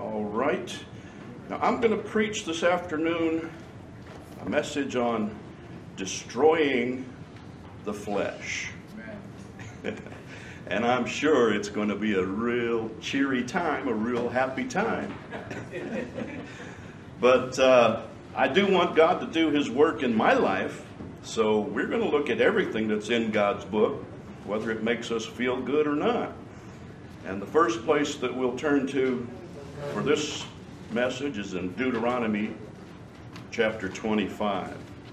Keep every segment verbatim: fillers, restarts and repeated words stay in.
All right. Now I'm going to preach this afternoon a message on destroying the flesh. And I'm sure it's going to be a real cheery time, a real happy time. But uh, I do want God to do His work in my life, so we're going to look at everything that's in God's book, whether it makes us feel good or not. And the first place that we'll turn to for this message is in Deuteronomy chapter twenty-five.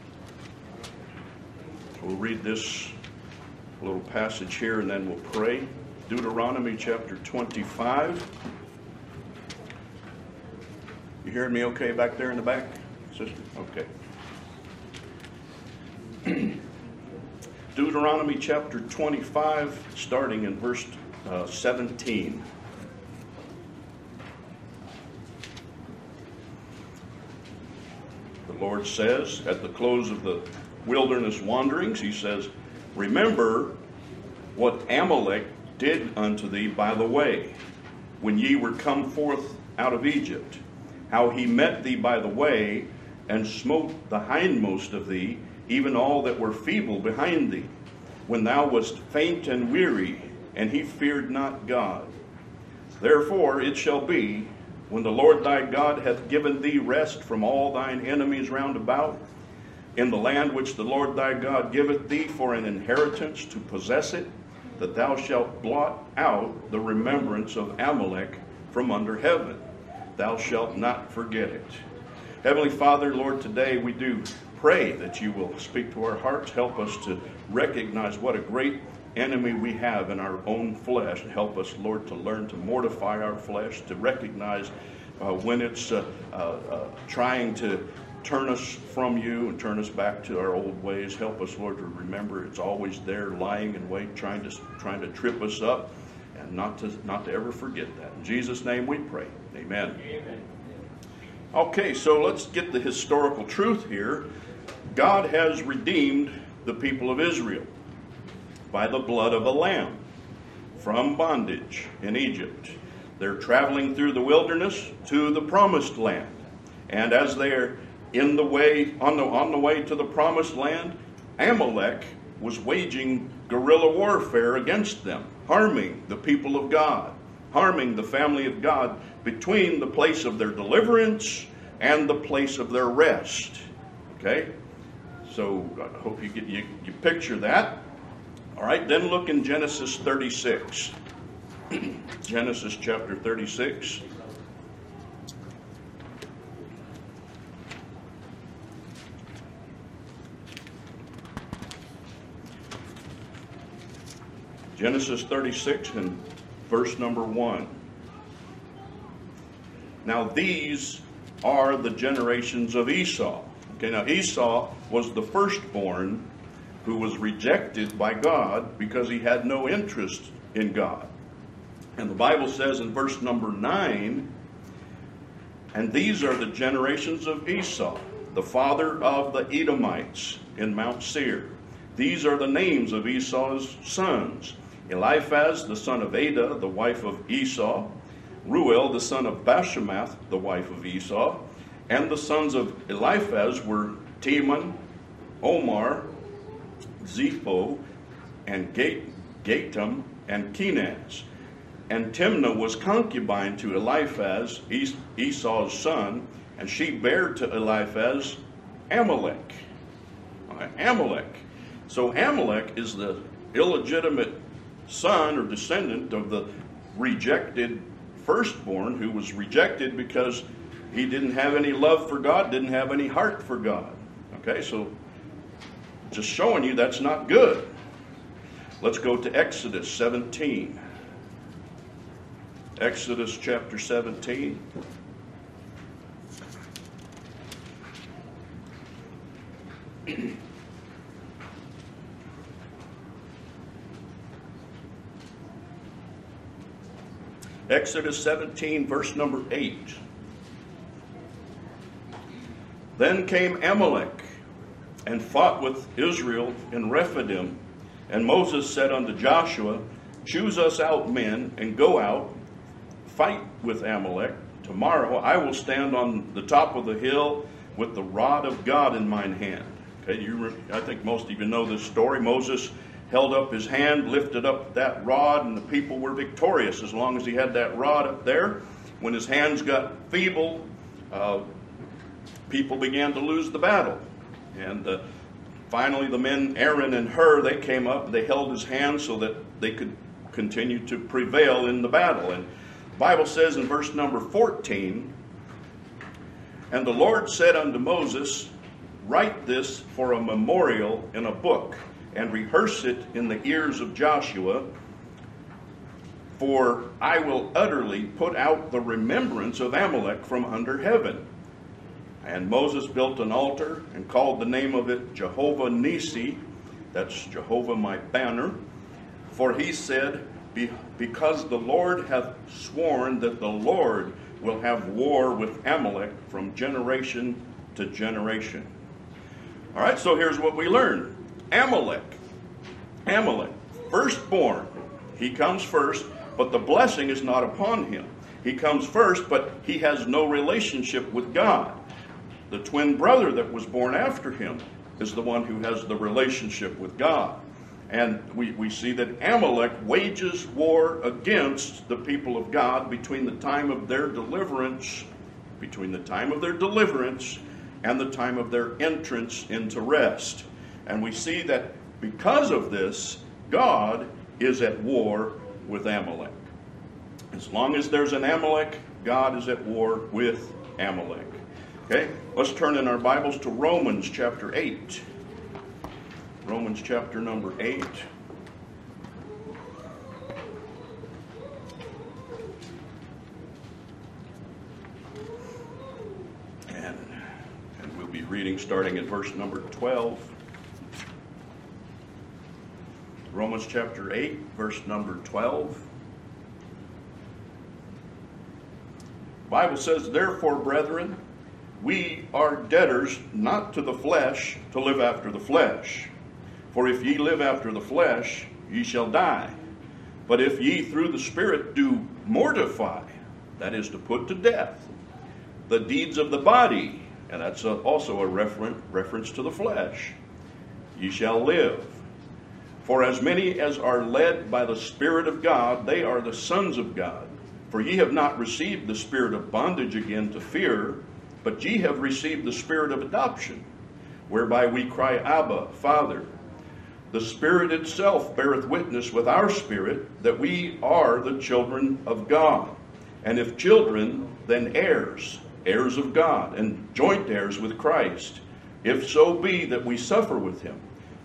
We'll read this little passage here and then we'll pray. Deuteronomy chapter twenty-five. You hearing me okay back there in the back, sister? Okay. Deuteronomy chapter twenty-five, starting in verse uh, seventeen. The Lord says, at the close of the wilderness wanderings, He says, "Remember what Amalek did unto thee by the way, when ye were come forth out of Egypt, how he met thee by the way, and smote the hindmost of thee, even all that were feeble behind thee, when thou wast faint and weary, and he feared not God. Therefore it shall be, when the Lord thy God hath given thee rest from all thine enemies round about, in the land which the Lord thy God giveth thee for an inheritance to possess it, that thou shalt blot out the remembrance of Amalek from under heaven. Thou shalt not forget it." Heavenly Father, Lord, today we do pray that you will speak to our hearts. Help us to recognize what a great enemy we have in our own flesh. Help us, Lord, to learn to mortify our flesh, to recognize uh, when it's uh, uh, uh, trying to turn us from you and turn us back to our old ways. Help us, Lord, to remember it's always there, lying in wait, trying to trying to trip us up, and not to not to ever forget that. In Jesus' name we pray. Amen. Amen. Okay, so let's get the historical truth here. God has redeemed the people of Israel by the blood of a lamb from bondage in Egypt. They're traveling through the wilderness to the promised land. And as they're in the way, on the, on the way to the promised land, Amalek was waging guerrilla warfare against them, harming the people of God, harming the family of God between the place of their deliverance and the place of their rest. Okay? So I hope you get you, you picture that. All right, then look in Genesis thirty-six. Genesis chapter thirty-six. Genesis thirty-six and verse number one. Now these are the generations of Esau. Okay, now Esau was the firstborn who was rejected by God because he had no interest in God. And the Bible says in verse number nine, "And these are the generations of Esau, the father of the Edomites in Mount Seir. These are the names of Esau's sons: Eliphaz, the son of Adah, the wife of Esau; Reuel, the son of Bashemath, the wife of Esau. And the sons of Eliphaz were Teman, Omar, Zepho, and Gatam, and Kenaz. And Timnah was concubine to Eliphaz, Es- Esau's son, and she bare to Eliphaz Amalek." Okay, Amalek. So Amalek is the illegitimate son or descendant of the rejected firstborn, who was rejected because he didn't have any love for God, didn't have any heart for God. Okay, so just showing you that's not good. Let's go to Exodus seventeen. Exodus chapter seventeen. Exodus seventeen, verse number eight. "Then came Amalek and fought with Israel in Rephidim. And Moses said unto Joshua, Choose us out men, and go out, fight with Amalek, tomorrow I will stand on the top of the hill with the rod of God in mine hand. Okay, you, I think most of you know this story. Moses held up his hand, lifted up that rod, and the people were victorious as long as he had that rod up there. When his hands got feeble, uh, people began to lose the battle. And uh, finally the men, Aaron and Hur, they came up, they held his hand so that they could continue to prevail in the battle. And the Bible says in verse number fourteen, "And the Lord said unto Moses, Write this for a memorial in a book, and rehearse it in the ears of Joshua, for I will utterly put out the remembrance of Amalek from under heaven. And Moses built an altar and called the name of it Jehovah Nissi, that's Jehovah my banner. For he said, Be- Because the Lord hath sworn that the Lord will have war with Amalek from generation to generation." All right, so here's what we learned. Amalek, Amalek, firstborn, he comes first, but the blessing is not upon him. He comes first, but he has no relationship with God. The twin brother that was born after him is the one who has the relationship with God. And we, we see that Amalek wages war against the people of God between the time of their deliverance, between the time of their deliverance and the time of their entrance into rest. And we see that because of this, God is at war with Amalek. As long as there's an Amalek, God is at war with Amalek. Okay, let's turn in our Bibles to Romans chapter eight. Romans chapter number eight. And, and we'll be reading starting at verse number twelve. Romans chapter eight, verse number twelve. The Bible says, "Therefore, brethren, we are debtors not to the flesh to live after the flesh. For if ye live after the flesh, ye shall die. But if ye through the Spirit do mortify," that is to put to death, "the deeds of the body," and that's a, also a referen- reference to the flesh, "ye shall live. For as many as are led by the Spirit of God, they are the sons of God. For ye have not received the spirit of bondage again to fear, but ye have received the spirit of adoption, whereby we cry, Abba, Father. The Spirit itself beareth witness with our spirit that we are the children of God. And if children, then heirs, heirs of God, and joint heirs with Christ, if so be that we suffer with him,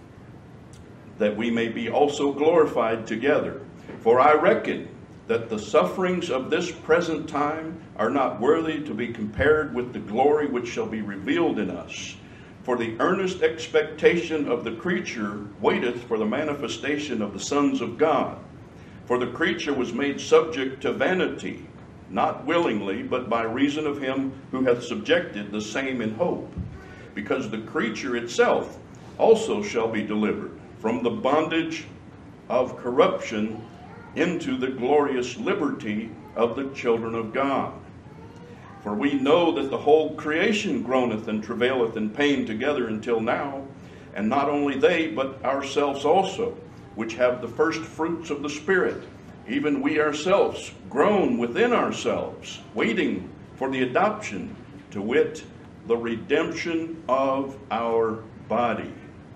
that we may be also glorified together. For I reckon that the sufferings of this present time are not worthy to be compared with the glory which shall be revealed in us. For the earnest expectation of the creature waiteth for the manifestation of the sons of God. For the creature was made subject to vanity, not willingly, but by reason of him who hath subjected the same in hope. Because the creature itself also shall be delivered from the bondage of corruption into the glorious liberty of the children of God. For we know that the whole creation groaneth and travaileth in pain together until now, and not only they, but ourselves also, which have the first fruits of the Spirit, even we ourselves groan within ourselves, waiting for the adoption, to wit, the redemption of our body.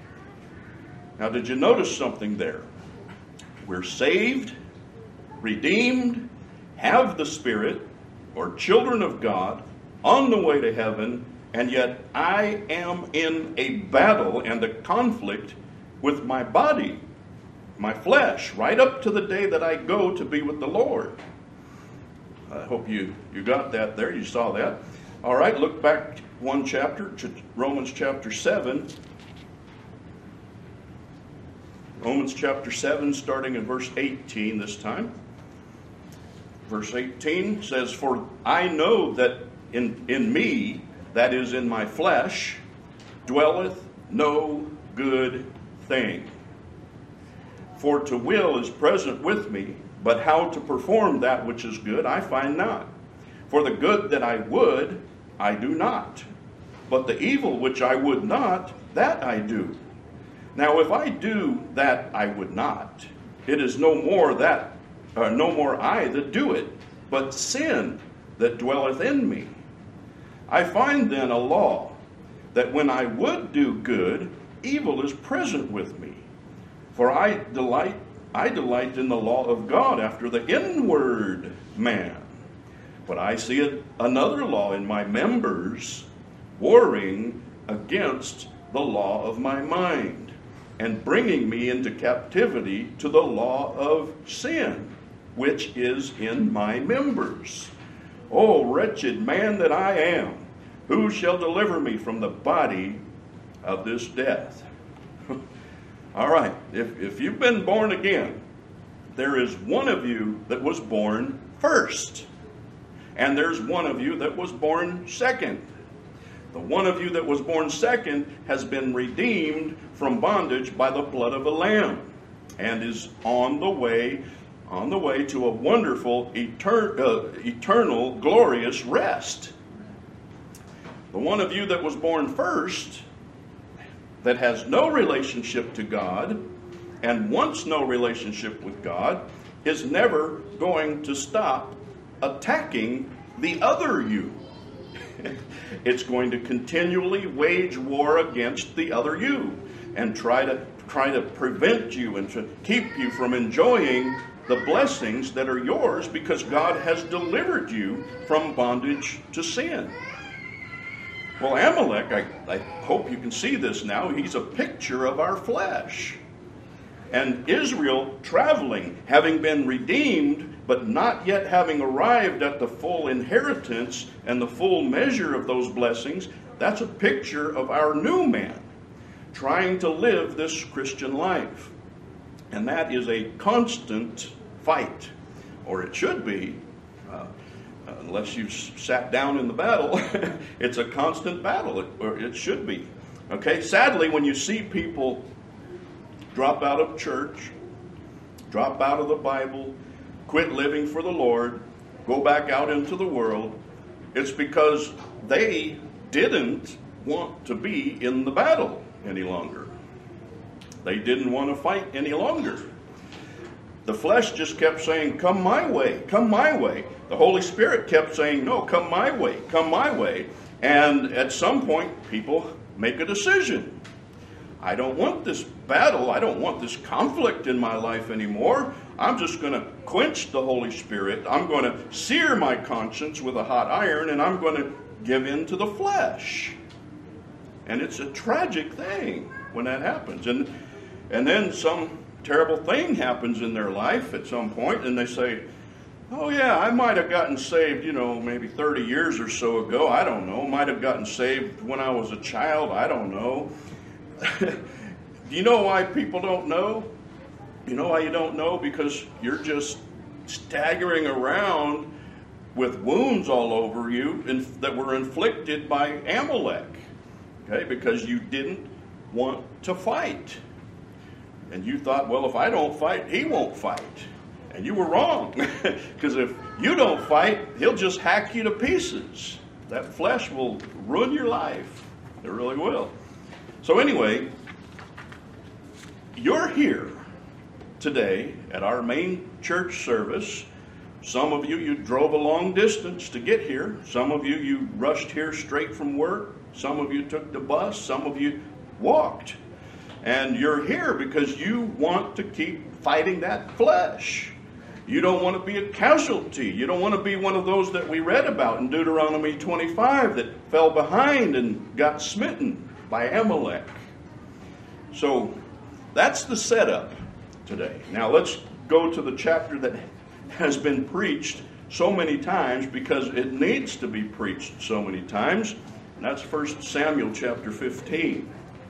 Now, did you notice something there? We're saved, redeemed, have the Spirit, or children of God, on the way to heaven, and yet I am in a battle and a conflict with my body, my flesh, right up to the day that I go to be with the Lord. I hope you, you got that there. You saw that. All right, look back one chapter, Romans chapter seven. Romans chapter seven, starting in verse eighteen this time. Verse eighteen says, For I know that in, in me, that is in my flesh, dwelleth no good thing. For to will is present with me, but how to perform that which is good I find not. For the good that I would, I do not. But the evil which I would not, that I do. Now if I do that I would not, it is no more that, uh, no more I that do it, but sin that dwelleth in me. I find then a law, that when I would do good, evil is present with me. For I delight, I delight in the law of God after the inward man. But I see another law in my members, warring against the law of my mind, and bringing me into captivity to the law of sin, which is in my members. O wretched man that I am, who shall deliver me from the body of this death? All right, if, if you've been born again, there is one of you that was born first, and there's one of you that was born second. The one of you that was born second has been redeemed from bondage by the blood of a lamb, and is on the way, on the way to a wonderful, etern- uh, eternal, glorious rest. The one of you that was born first, that has no relationship to God, and wants no relationship with God, is never going to stop attacking the other you. It's going to continually wage war against the other you, and try to try to prevent you and to keep you from enjoying the blessings that are yours, because God has delivered you from bondage to sin. Well, Amalek, I, I hope you can see this now, he's a picture of our flesh. And Israel traveling, having been redeemed, but not yet having arrived at the full inheritance and the full measure of those blessings, that's a picture of our new man, trying to live this Christian life. And that is a constant fight, or it should be, uh, unless you've sat down in the battle. It's a constant battle, or it should be. Okay, sadly, when you see people drop out of church, drop out of the Bible, quit living for the Lord, go back out into the world, it's because they didn't want to be in the battle any longer. They didn't want to fight any longer. The flesh just kept saying, come my way, come my way. The Holy Spirit kept saying, no, come my way, come my way. And at some point, people make a decision. I don't want this battle. I don't want this conflict in my life anymore. I'm just going to quench the Holy Spirit. I'm going to sear my conscience with a hot iron, and I'm going to give in to the flesh. And it's a tragic thing when that happens. And, and then some terrible thing happens in their life at some point, and they say, oh yeah, I might have gotten saved, you know, maybe thirty years or so ago. I don't know. Might have gotten saved when I was a child. I don't know. Do you know why people don't know? You know why you don't know? Because you're just staggering around with wounds all over you and that were inflicted by Amalek. Okay, because you didn't want to fight. And you thought, well, if I don't fight, he won't fight. And you were wrong. Because if you don't fight, he'll just hack you to pieces. That flesh will ruin your life. It really will. So anyway, you're here today at our main church service. Some of you, you drove a long distance to get here. Some of you, you rushed here straight from work. Some of you took the bus. Some of you walked. And you're here because you want to keep fighting that flesh. You don't want to be a casualty. You don't want to be one of those that we read about in Deuteronomy twenty-five that fell behind and got smitten by Amalek. So that's the setup today. Now let's go to the chapter that has been preached so many times because it needs to be preached so many times. And that's First Samuel chapter fifteen.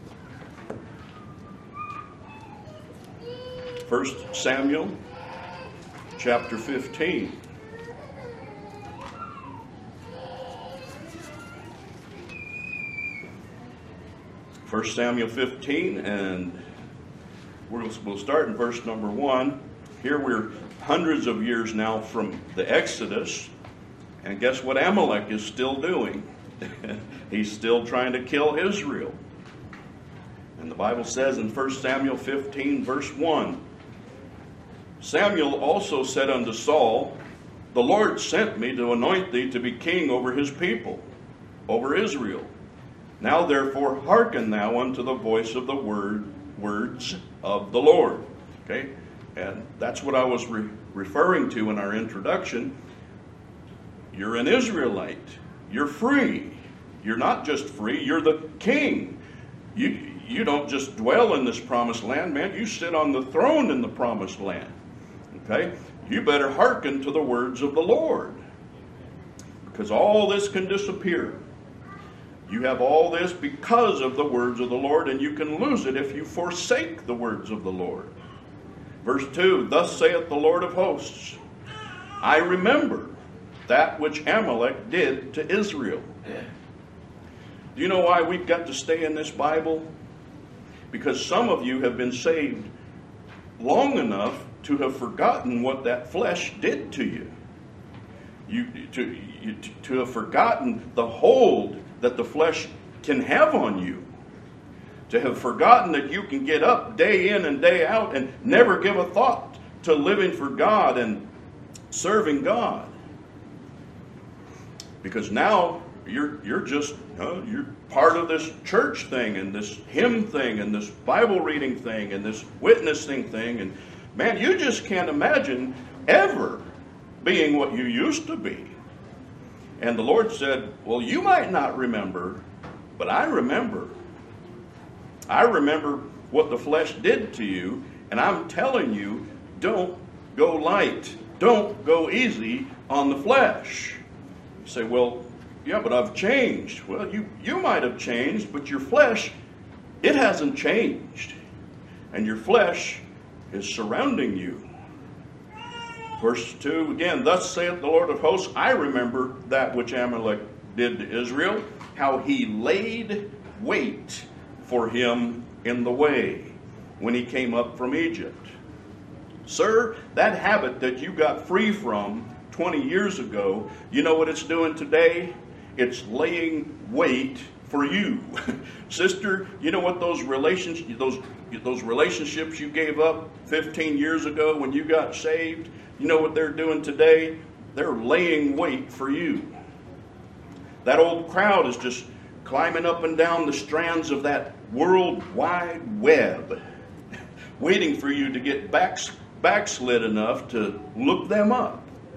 First Samuel chapter fifteen. First Samuel fifteen, and we'll, we'll start in verse number one. Here we're hundreds of years now from the Exodus, And guess what Amalek is still doing? He's still trying to kill Israel. And the Bible says in First Samuel fifteen, verse one, Samuel also said unto Saul, the Lord sent me to anoint thee to be king over his people, over Israel. Now therefore hearken thou unto the voice of the word, words of the Lord. Okay? And that's what I was re- referring to in our introduction. You're an Israelite. You're free. You're not just free, you're the king. You, you don't just dwell in this promised land, man. You sit on the throne in the promised land. Okay? You better hearken to the words of the Lord, because all this can disappear. You have all this because of the words of the Lord, and you can lose it if you forsake the words of the Lord. Verse two, thus saith the Lord of hosts, I remember that which Amalek did to Israel. Do you know why we've got to stay in this Bible? Because some of you have been saved long enough to have forgotten what that flesh did to you. You to, you, to have forgotten the hold that the flesh can have on you. To have forgotten that you can get up day in and day out and never give a thought to living for God and serving God. Because now you're you're just uh, you're part of this church thing and this hymn thing and this Bible reading thing and this witnessing thing, and man, you just can't imagine ever being what you used to be. And the Lord said, well, you might not remember, but I remember. I remember what the flesh did to you, and I'm telling you, don't go light. Don't go easy on the flesh. You say, well, yeah, but I've changed. Well, you, you might have changed, but your flesh, it hasn't changed. And your flesh is surrounding you. Verse two, again, thus saith the Lord of hosts, I remember that which Amalek did to Israel, how he laid wait for him in the way when he came up from Egypt. Sir, that habit that you got free from twenty years ago, you know what it's doing today? It's laying wait for you. Sister, you know what those relationships, those, those relationships you gave up fifteen years ago when you got saved, you know what they're doing today? They're laying wait for you. That old crowd is just climbing up and down the strands of that world wide web, waiting for you to get back, backslid enough to look them up.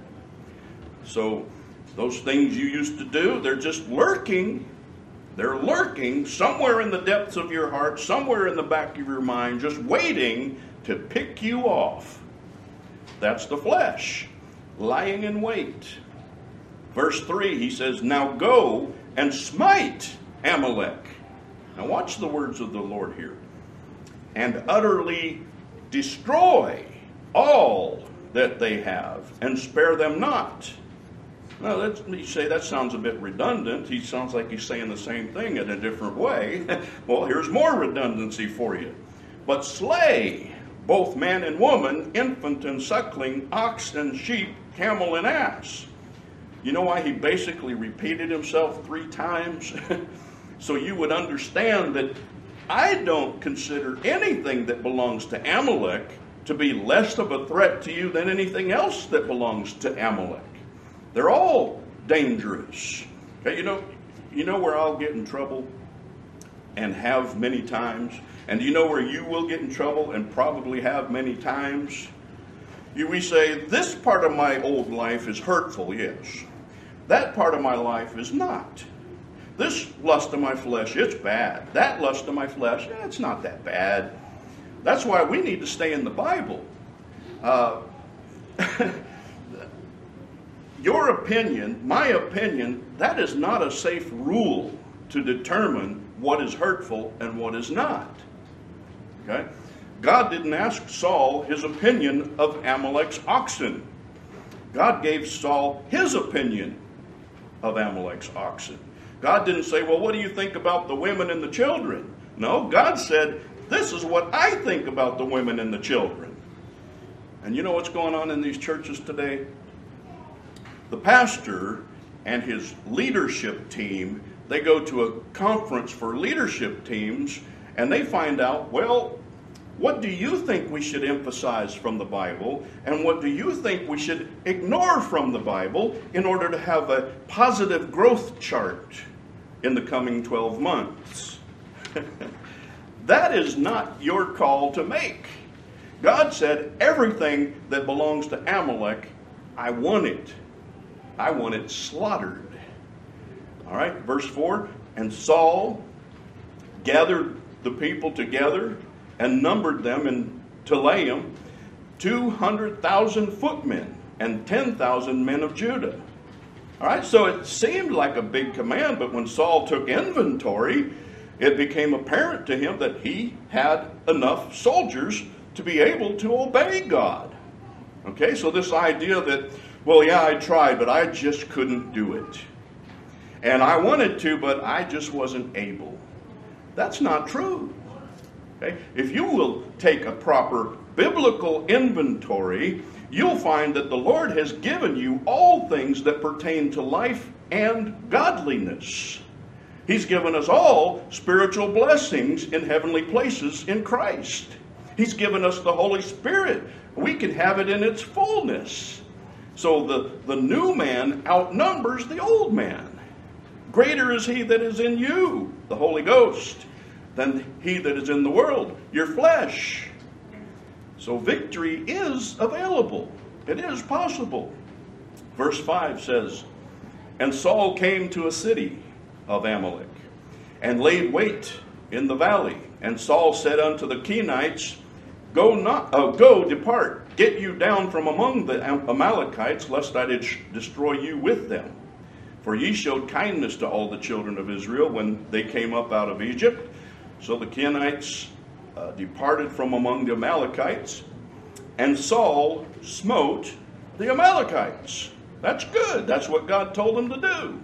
So those things you used to do, they're just lurking. They're lurking somewhere in the depths of your heart, somewhere in the back of your mind, just waiting to pick you off. That's the flesh, lying in wait. Verse three, he says, now go and smite Amalek. Now watch the words of the Lord here. And utterly destroy all that they have, and spare them not. Now, let's you say that sounds a bit redundant. He sounds like he's saying the same thing in a different way. Well, here's more redundancy for you. But slay both man and woman, infant and suckling, ox and sheep, camel and ass. You know why he basically repeated himself three times? So you would understand that I don't consider anything that belongs to Amalek to be less of a threat to you than anything else that belongs to Amalek. They're all dangerous. Okay, you know, you know where I'll get in trouble and have many times? And do you know where you will get in trouble and probably have many times? You, we say, this part of my old life is hurtful, yes. That part of my life is not. This lust of my flesh, it's bad. That lust of my flesh, eh, it's not that bad. That's why we need to stay in the Bible. Uh, your opinion, my opinion, that is not a safe rule to determine what is hurtful and what is not. Okay? God didn't ask Saul his opinion of Amalek's oxen. God gave Saul his opinion of Amalek's oxen. God didn't say, well, what do you think about the women and the children? No, God said, this is what I think about the women and the children. And you know what's going on in these churches today? The pastor and his leadership team, they go to a conference for leadership teams, and they find out, well, what do you think we should emphasize from the Bible, and what do you think we should ignore from the Bible in order to have a positive growth chart in the coming twelve months? That is not your call to make. God said, everything that belongs to Amalek, I want it. I want it slaughtered. All right, verse four, and Saul gathered the people together and numbered them in Telaim, two hundred thousand footmen and ten thousand men of Judah. All right, so it seemed like a big command, but when Saul took inventory, it became apparent to him that he had enough soldiers to be able to obey God. Okay, so this idea that, well, yeah, I tried, but I just couldn't do it. And I wanted to, but I just wasn't able. That's not true. Okay? If you will take a proper biblical inventory, you'll find that the Lord has given you all things that pertain to life and godliness. He's given us all spiritual blessings in heavenly places in Christ. He's given us the Holy Spirit. We can have it in its fullness. So the, the new man outnumbers the old man. Greater is he that is in you, the Holy Ghost, than he that is in the world, your flesh. So victory is available. It is possible. Verse five says, and Saul came to a city of Amalek, and laid wait in the valley. And Saul said unto the Kenites, Go not, uh, go, depart, get you down from among the Amalekites, lest I did destroy you with them. For ye showed kindness to all the children of Israel when they came up out of Egypt. So the Kenites uh, departed from among the Amalekites, and Saul smote the Amalekites. That's good. That's what God told him to do.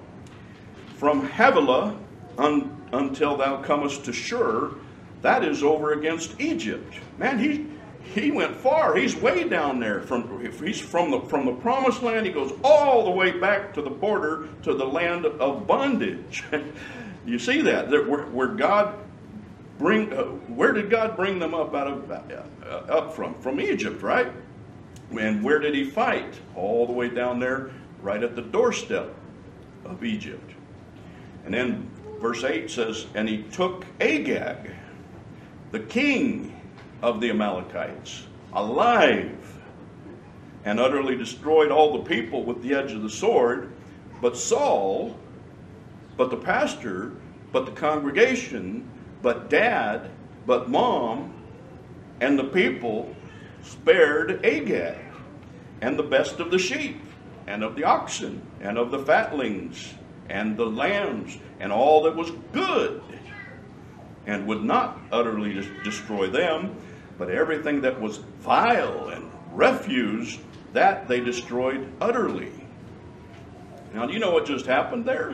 From Havilah un, until thou comest to Shur, that is over against Egypt. Man, he he went far. He's way down there. From he's from the from the promised land. He goes all the way back to the border to the land of bondage. You see that where, where God bring uh, where did God bring them up out of uh, up from? From Egypt, right? And where did he fight? All the way down there, right at the doorstep of Egypt. And then verse eight says, and he took Agag, the king of the Amalekites, alive, and utterly destroyed all the people with the edge of the sword. But Saul, but the pastor, but the congregation, but dad, but mom, and the people spared Agag, and the best of the sheep, and of the oxen, and of the fatlings, and the lambs, and all that was good, and would not utterly destroy them, but everything that was vile and refuse, that they destroyed utterly. Now, do you know what just happened there?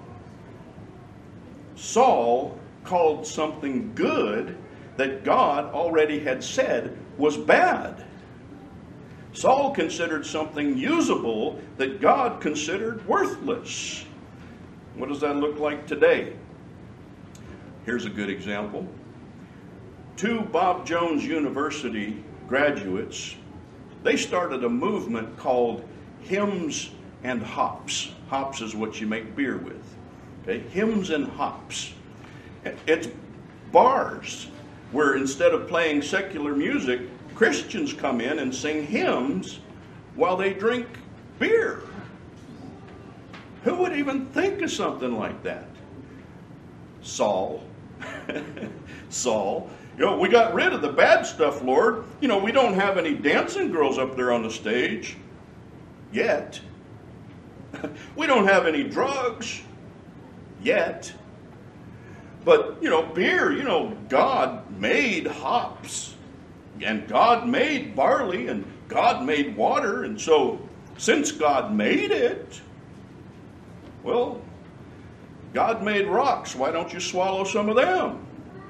Saul called something good that God already had said was bad. Saul considered something usable that God considered worthless. What does that look like today? Here's a good example. Two Bob Jones University graduates, they started a movement called Hymns and Hops. Hops is what you make beer with. Okay, Hymns and Hops. It's bars where instead of playing secular music, Christians come in and sing hymns while they drink beer. Who would even think of something like that? Saul. Saul. You know, we got rid of the bad stuff, Lord. You know, we don't have any dancing girls up there on the stage. Yet. We don't have any drugs. Yet. But, you know, beer, you know, God made hops. And God made barley. And God made water. And so, since God made it, well, God made rocks. Why don't you swallow some of them?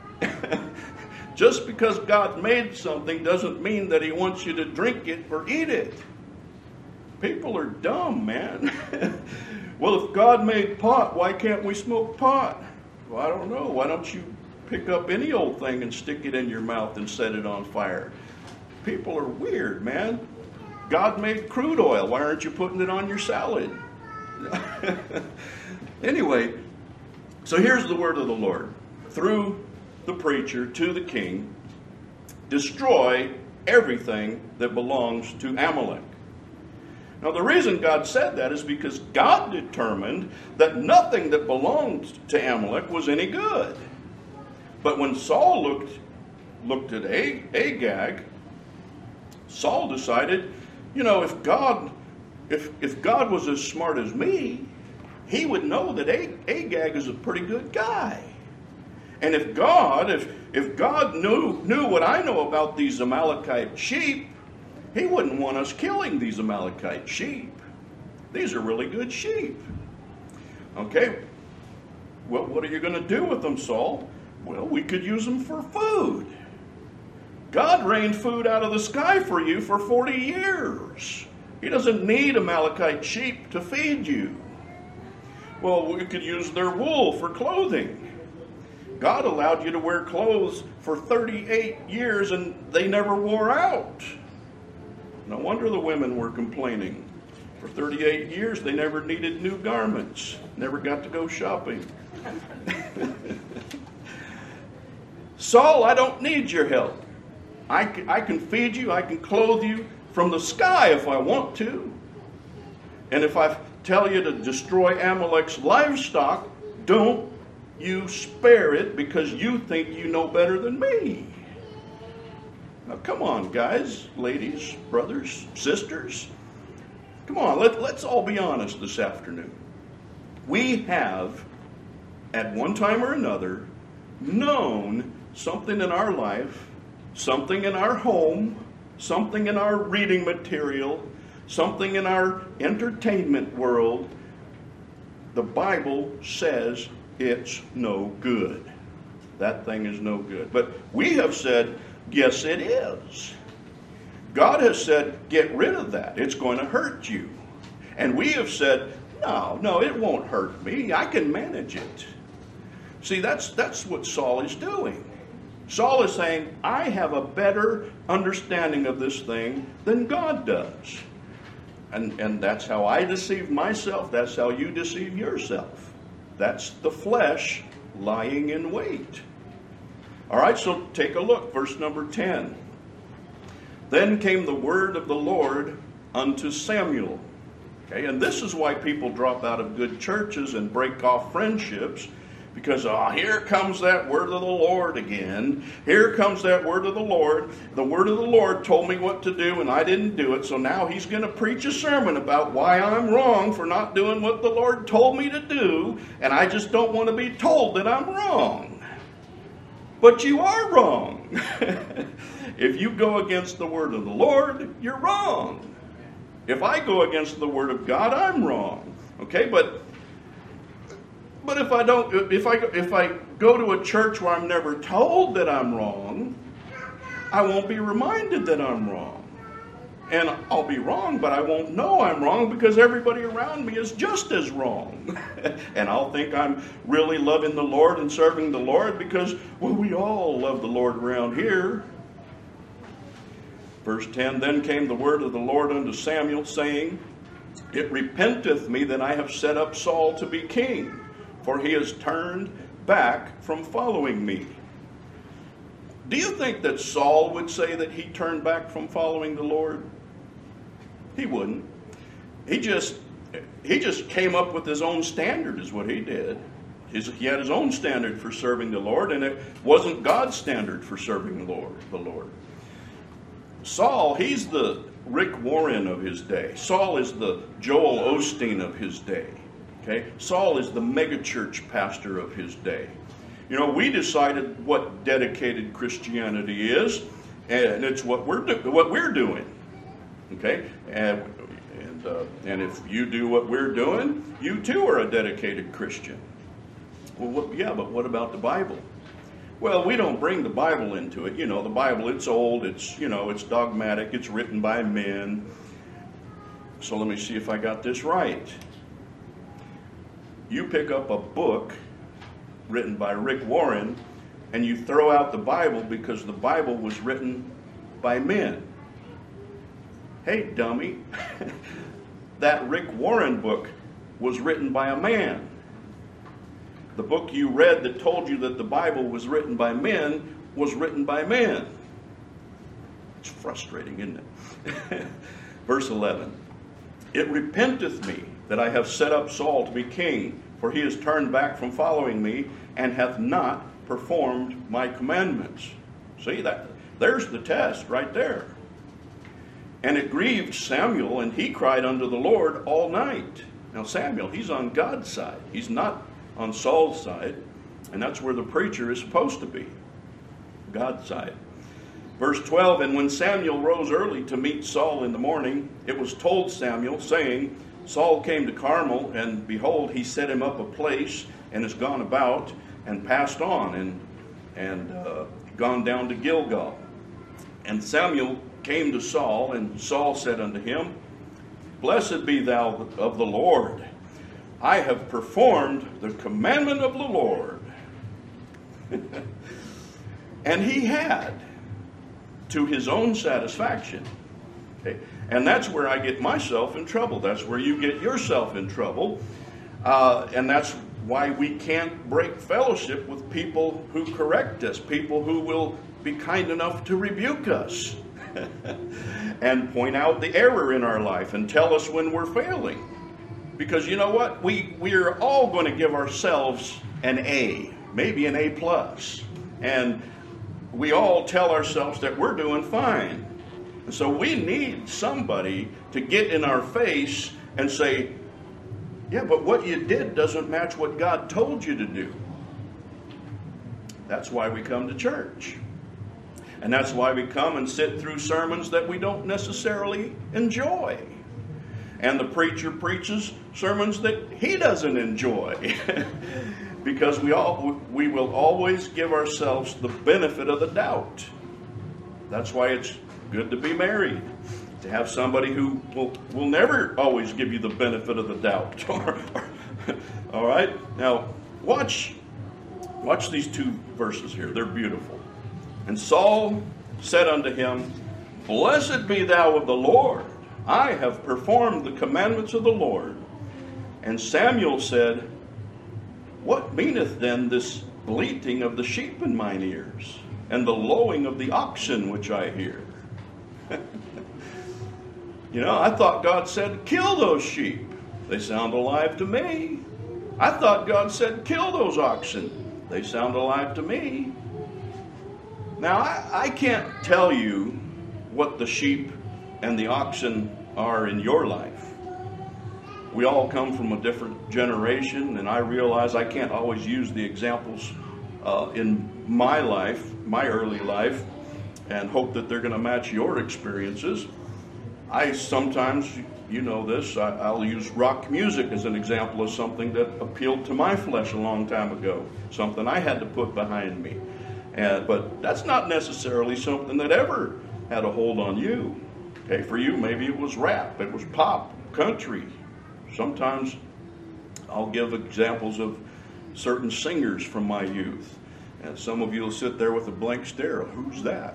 Just because God made something doesn't mean that he wants you to drink it or eat it. People are dumb, man. Well, if God made pot, why can't we smoke pot? Well, I don't know. Why don't you pick up any old thing and stick it in your mouth and set it on fire? People are weird, man. God made crude oil. Why aren't you putting it on your salad? Anyway, so here's the word of the Lord. Through the preacher to the king, destroy everything that belongs to Amalek. Now, the reason God said that is because God determined that nothing that belonged to Amalek was any good. But when Saul looked looked at Agag, Saul decided, you know, if God if if God was as smart as me, he would know that Agag is a pretty good guy. And if God, if if God knew knew what I know about these Amalekite sheep, he wouldn't want us killing these Amalekite sheep. These are really good sheep. Okay, well, what are you going to do with them, Saul? Well, we could use them for food. God rained food out of the sky for you for forty years. He doesn't need Amalekite sheep to feed you. Well, we could use their wool for clothing. God allowed you to wear clothes for thirty-eight years and they never wore out. No wonder the women were complaining. For thirty-eight years, they never needed new garments. Never got to go shopping. Saul, I don't need your help. I can, I can feed you, I can clothe you from the sky if I want to. And if I tell you to destroy Amalek's livestock, don't you spare it because you think you know better than me. Now, come on, guys, ladies, brothers, sisters. Come on, let, let's all be honest this afternoon. We have, at one time or another, known something in our life, something in our home, something in our reading material, something in our entertainment world. The Bible says it's no good. That thing is no good. But we have said, yes, it is. God has said, get rid of that. It's going to hurt you. And we have said, no, no, it won't hurt me. I can manage it. See, that's that's what Saul is doing. Saul is saying, I have a better understanding of this thing than God does. And, and that's how I deceive myself. That's how you deceive yourself. That's the flesh lying in wait. All right, so take a look. Verse number ten. Then came the word of the Lord unto Samuel. Okay, and this is why people drop out of good churches and break off friendships. Because, oh, here comes that word of the Lord again. Here comes that word of the Lord. The word of the Lord told me what to do, and I didn't do it. So now he's going to preach a sermon about why I'm wrong for not doing what the Lord told me to do. And I just don't want to be told that I'm wrong. But you are wrong. If you go against the word of the Lord, you're wrong. If I go against the word of God, I'm wrong. Okay, but... But if I don't, if I if I go to a church where I'm never told that I'm wrong, I won't be reminded that I'm wrong. And I'll be wrong, but I won't know I'm wrong because everybody around me is just as wrong. And I'll think I'm really loving the Lord and serving the Lord because, well, we all love the Lord around here. Verse ten, then came the word of the Lord unto Samuel, saying, it repenteth me that I have set up Saul to be king. For he has turned back from following me. Do you think that Saul would say that he turned back from following the Lord? He wouldn't. He just he just came up with his own standard is what he did. His, he had his own standard for serving the Lord, and it wasn't God's standard for serving the Lord. The Lord. Saul, he's the Rick Warren of his day. Saul is the Joel Osteen of his day. Okay? Saul is the megachurch pastor of his day. You know, we decided what dedicated Christianity is, and it's what we're do- what we're doing. Okay, and and uh, and if you do what we're doing, you too are a dedicated Christian. Well, what, yeah, but what about the Bible? Well, we don't bring the Bible into it. You know, the Bible, it's old. It's you know, it's dogmatic. It's written by men. So let me see if I got this right. you pick up a book written by Rick Warren and you throw out the Bible because the Bible was written by men. Hey, dummy, that Rick Warren book was written by a man. The book you read that told you that the Bible was written by men was written by men. It's frustrating, isn't it? Verse eleven. It repenteth me that I have set up Saul to be king, for he has turned back from following me, and hath not performed my commandments. See, that there's the test right there. And it grieved Samuel, and he cried unto the Lord all night. Now Samuel, he's on God's side. He's not on Saul's side. And that's where the preacher is supposed to be. God's side. Verse twelve, and when Samuel rose early to meet Saul in the morning, it was told Samuel, saying, Saul came to Carmel, and behold, he set him up a place, and is gone about, and passed on, and, and uh, gone down to Gilgal. And Samuel came to Saul, and Saul said unto him, Blessed be thou of the Lord. I have performed the commandment of the Lord. And he had, to his own satisfaction. Okay? And that's where I get myself in trouble. That's where you get yourself in trouble. Uh, and that's why we can't break fellowship with people who correct us, people who will be kind enough to rebuke us and point out the error in our life and tell us when we're failing. Because you know what? We, we're all going to give ourselves an A, maybe an A plus. And we all tell ourselves that we're doing fine. And so we need somebody to get in our face and say, yeah, but what you did doesn't match what God told you to do. That's why we come to church. And that's why we come and sit through sermons that we don't necessarily enjoy. And the preacher preaches sermons that he doesn't enjoy. Because we all we will always give ourselves the benefit of the doubt. That's why it's good to be married. To have somebody who will, will never always give you the benefit of the doubt. All right? Now, watch, watch these two verses here. They're beautiful. And Saul said unto him, Blessed be thou of the Lord. I have performed the commandments of the Lord. And Samuel said, What meaneth then this bleating of the sheep in mine ears, and the lowing of the oxen which I hear? You know, I thought God said, kill those sheep. They sound alive to me. I thought God said, kill those oxen. They sound alive to me. Now, I, I can't tell you what the sheep and the oxen are in your life. We all come from a different generation, and I realize I can't always use the examples uh, in my life, my early life, and hope that they're going to match your experiences. I sometimes, you know this, I, I'll use rock music as an example of something that appealed to my flesh a long time ago, something I had to put behind me. And, but that's not necessarily something that ever had a hold on you. Okay, for you, maybe it was rap, it was pop, country. Sometimes I'll give examples of certain singers from my youth. And some of you will sit there with a blank stare. Who's that?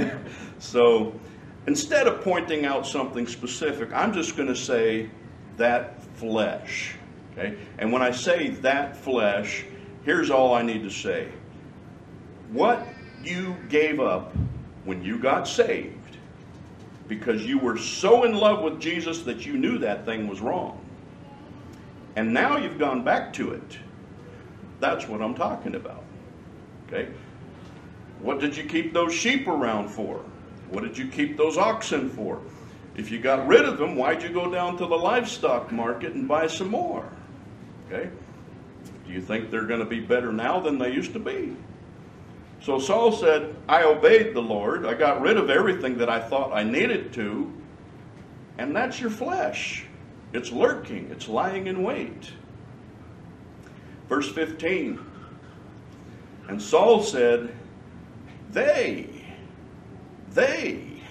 So instead of pointing out something specific, I'm just going to say that flesh. Okay? And when I say that flesh, here's all I need to say. What you gave up when you got saved, because you were so in love with Jesus that you knew that thing was wrong. And now you've gone back to it. That's what I'm talking about. Okay? What did you keep those sheep around for? What did you keep those oxen for? If you got rid of them, why'd you go down to the livestock market and buy some more? Okay? Do you think they're going to be better now than they used to be? So Saul said, I obeyed the Lord. I got rid of everything that I thought I needed to. And that's your flesh. It's lurking. It's lying in wait. Verse fifteen. And Saul said, They, they,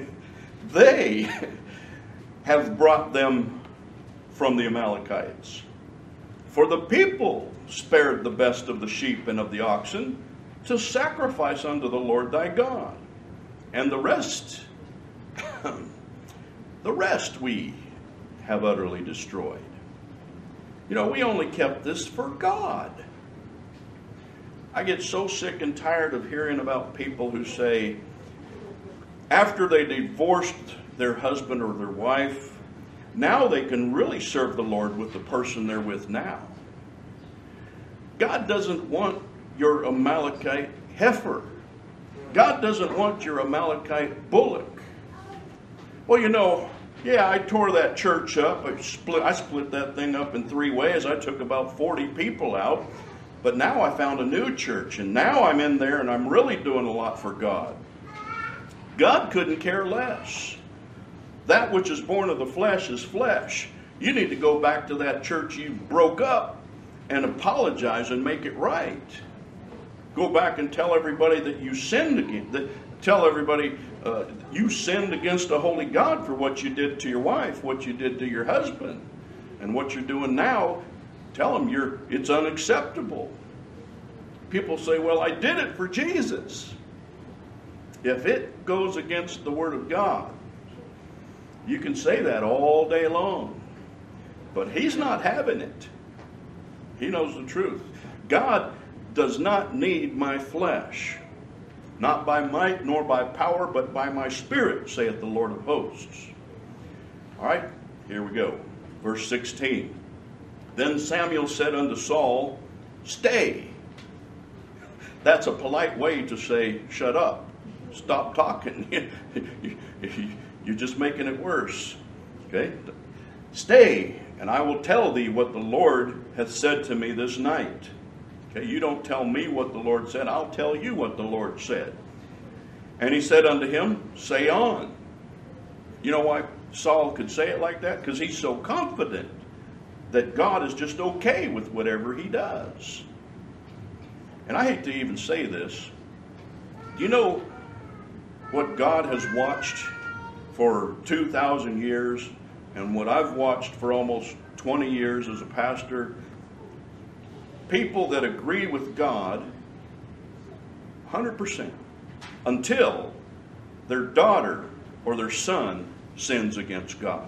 they have brought them from the Amalekites. For the people spared the best of the sheep and of the oxen to sacrifice unto the Lord thy God. And the rest, the rest we have utterly destroyed. You know, we only kept this for God. I get so sick and tired of hearing about people who say, after they divorced their husband or their wife, now they can really serve the Lord with the person they're with now. God doesn't want your Amalekite heifer. God doesn't want your Amalekite bullock. Well, you know, yeah, I tore that church up. I split, I split that thing up in three ways. I took about forty people out. But now I found a new church, and now I'm in there, and I'm really doing a lot for God. God couldn't care less. That which is born of the flesh is flesh. You need to go back to that church you broke up and apologize and make it right. Go back and tell everybody that you sinned against. That, tell everybody uh, you sinned against a holy God for what you did to your wife, what you did to your husband, and what you're doing now. Tell them you're, it's unacceptable. People say, well, I did it for Jesus. If it goes against the Word of God, you can say that all day long. But He's not having it. He knows the truth. God does not need my flesh. Not by might nor by power, but by my Spirit, saith the Lord of hosts. All right, here we go. Verse sixteen. Then Samuel said unto Saul, stay. That's a polite way to say, shut up. Stop talking. You're just making it worse. Okay? Stay, and I will tell thee what the Lord hath said to me this night. Okay, you don't tell me what the Lord said. I'll tell you what the Lord said. And he said unto him, say on. You know why Saul could say it like that? Because he's so confident that God is just okay with whatever he does. And I hate to even say this. Do you know what God has watched for two thousand years and what I've watched for almost twenty years as a pastor? People that agree with God one hundred percent until their daughter or their son sins against God.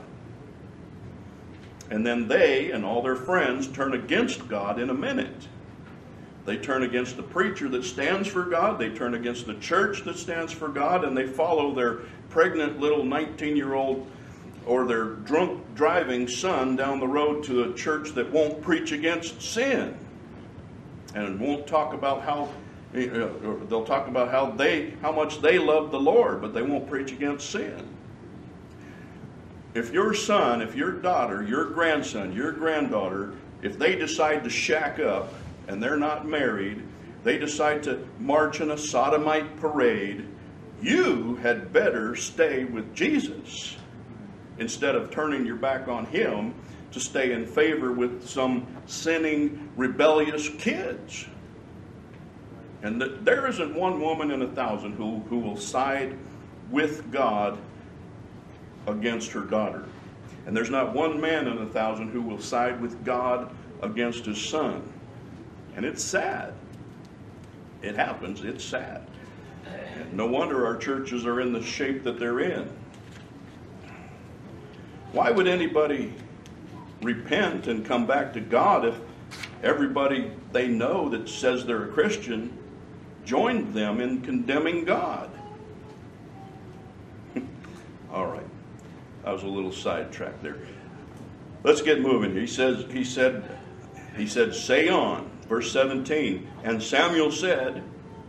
And then they and all their friends turn against God in a minute. They turn against the preacher that stands for God. They turn against the church that stands for God. And they follow their pregnant little nineteen-year-old or their drunk driving son down the road to a church that won't preach against sin. And won't talk about how, uh, they'll talk about how they, how much they love the Lord, but they won't preach against sin. If your son, if your daughter, your grandson, your granddaughter, if they decide to shack up and they're not married, they decide to march in a sodomite parade, you had better stay with Jesus instead of turning your back on Him to stay in favor with some sinning, rebellious kids. And th- there isn't one woman in a thousand who, who will side with God against her daughter. And there's not one man in a thousand who will side with God against his son. And it's sad. It happens. It's sad. And no wonder our churches are in the shape that they're in. Why would anybody repent and come back to God if everybody they know that says they're a Christian joined them in condemning God? All right. That was a little sidetrack there. Let's get moving. He says, he said, he said, say on. Verse seventeen. And Samuel said,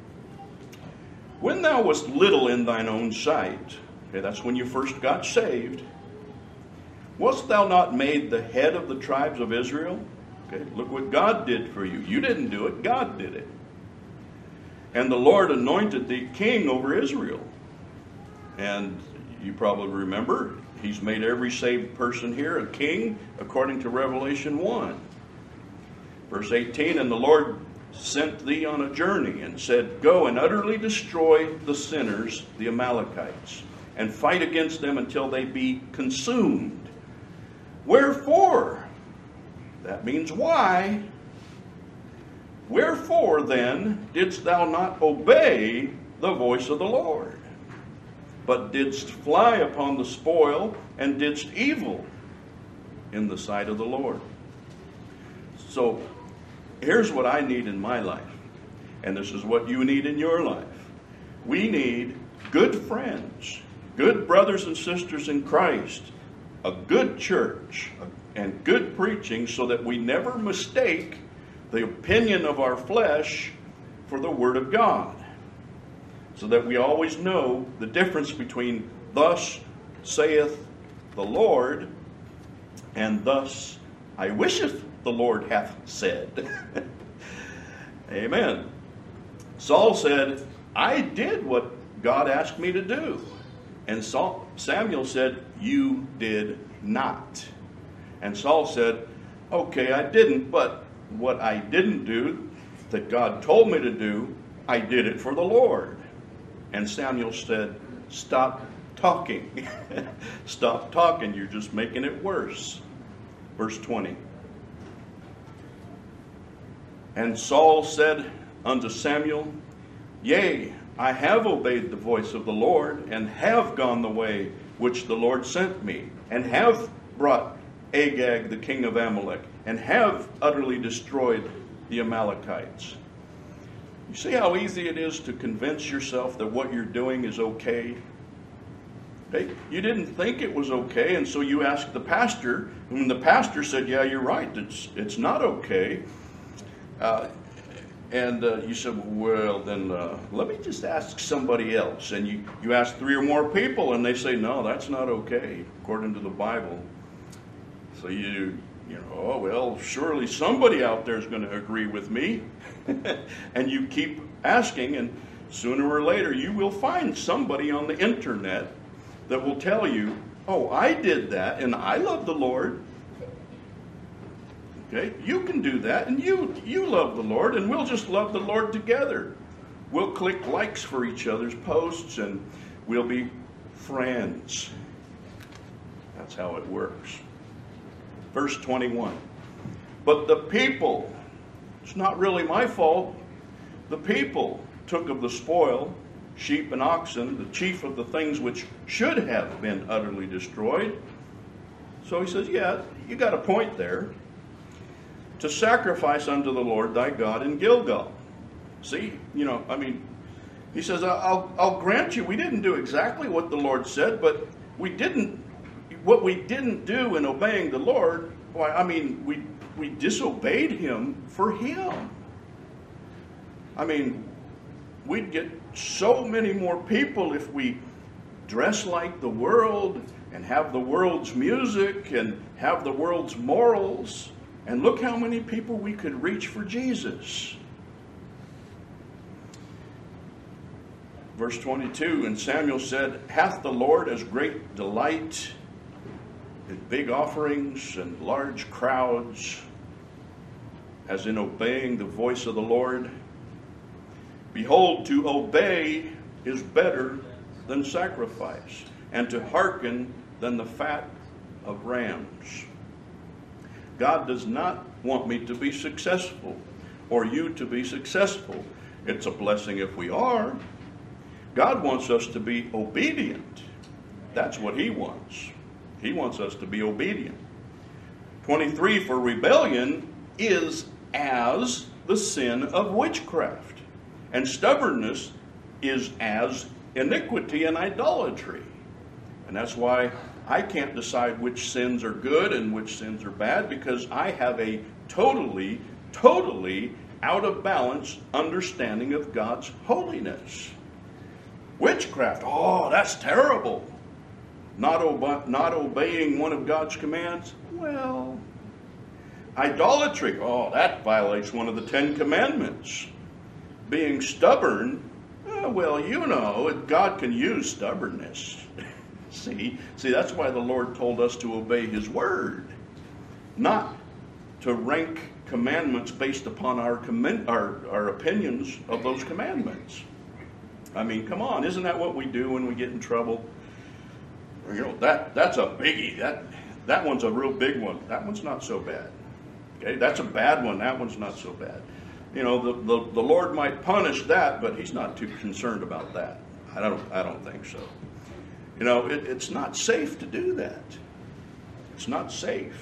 when thou wast little in thine own sight, okay, that's when you first got saved, wast thou not made the head of the tribes of Israel? Okay, look what God did for you. You didn't do it. God did it. And the Lord anointed thee king over Israel. And you probably remember, He's made every saved person here a king according to Revelation one. Verse eighteen, and the Lord sent thee on a journey and said, go and utterly destroy the sinners, the Amalekites, and fight against them until they be consumed. Wherefore That means why. Wherefore then didst thou not obey the voice of the Lord, but didst fly upon the spoil, and didst evil in the sight of the Lord? So here's what I need in my life, and this is what you need in your life. We need good friends, good brothers and sisters in Christ, a good church, and good preaching, so that we never mistake the opinion of our flesh for the Word of God. So that we always know the difference between thus saith the Lord and thus I wisheth the Lord hath said. Amen. Saul said, I did what God asked me to do. And Saul, Samuel said, you did not. And Saul said, okay, I didn't, but what I didn't do that God told me to do, I did it for the Lord. And Samuel said, stop talking. Stop talking. You're just making it worse. Verse twenty. And Saul said unto Samuel, yea, I have obeyed the voice of the Lord, and have gone the way which the Lord sent me, and have brought Agag the king of Amalek, and have utterly destroyed the Amalekites. You see how easy it is to convince yourself that what you're doing is okay? Okay? You didn't think it was okay, and so you asked the pastor, and the pastor said, yeah, you're right, it's, it's not okay. Uh, and uh, you said, well, then uh, let me just ask somebody else. And you, you ask three or more people, and they say, no, that's not okay, according to the Bible. So you, you know, oh, well, surely somebody out there is going to agree with me. And you keep asking, and sooner or later you will find somebody on the internet that will tell you, oh, I did that, and I love the Lord. Okay, you can do that, and you, you love the Lord, and we'll just love the Lord together. We'll click likes for each other's posts, and we'll be friends. That's how it works. Verse twenty-one. But the people, it's not really my fault, the people took of the spoil, sheep and oxen, the chief of the things which should have been utterly destroyed. So he says, yeah, you got a point there. To sacrifice unto the Lord thy God in Gilgal. See, you know, I mean, he says, I'll, I'll grant you, we didn't do exactly what the Lord said, but we didn't, what we didn't do in obeying the Lord, why, I mean, we, we disobeyed him for him. I mean, we'd get so many more people if we dress like the world and have the world's music and have the world's morals. And look how many people we could reach for Jesus. Verse twenty-two, and Samuel said, hath the Lord as great delight in big offerings and large crowds as in obeying the voice of the Lord? Behold, to obey is better than sacrifice, and to hearken than the fat of rams. God does not want me to be successful or you to be successful. It's a blessing if we are. God wants us to be obedient. That's what he wants. He wants us to be obedient. twenty-three, for rebellion is as the sin of witchcraft, and stubbornness is as iniquity and idolatry. And that's why I can't decide which sins are good and which sins are bad, because I have a totally, totally out of balance understanding of God's holiness. Witchcraft, oh, that's terrible. Not, obe- not obeying one of God's commands, well. Idolatry, oh, that violates one of the Ten Commandments. Being stubborn, oh, well, you know, God can use stubbornness. See, see, that's why the Lord told us to obey his word, not to rank commandments based upon our, commend, our, our opinions of those commandments. I mean, come on, isn't that what we do when we get in trouble? You know, that that's a biggie. That, that one's a real big one. That one's not so bad. Okay, that's a bad one. That one's not so bad. You know, the, the, the Lord might punish that, but he's not too concerned about that. I don't, I don't think so. You know, it, it's not safe to do that. It's not safe.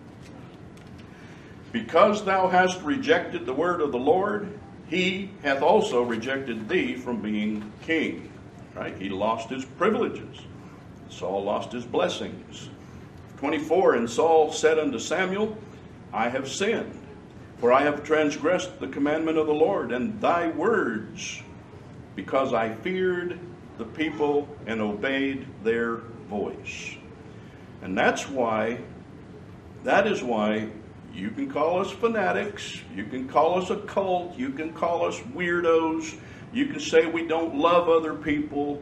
Because thou hast rejected the word of the Lord, he hath also rejected thee from being king. Right? He lost his privileges. Saul lost his blessings. twenty-four, and Saul said unto Samuel, I have sinned, for I have transgressed the commandment of the Lord and thy words, because I feared the people and obeyed their voice. And that's why, that is why you can call us fanatics, you can call us a cult, you can call us weirdos, you can say we don't love other people.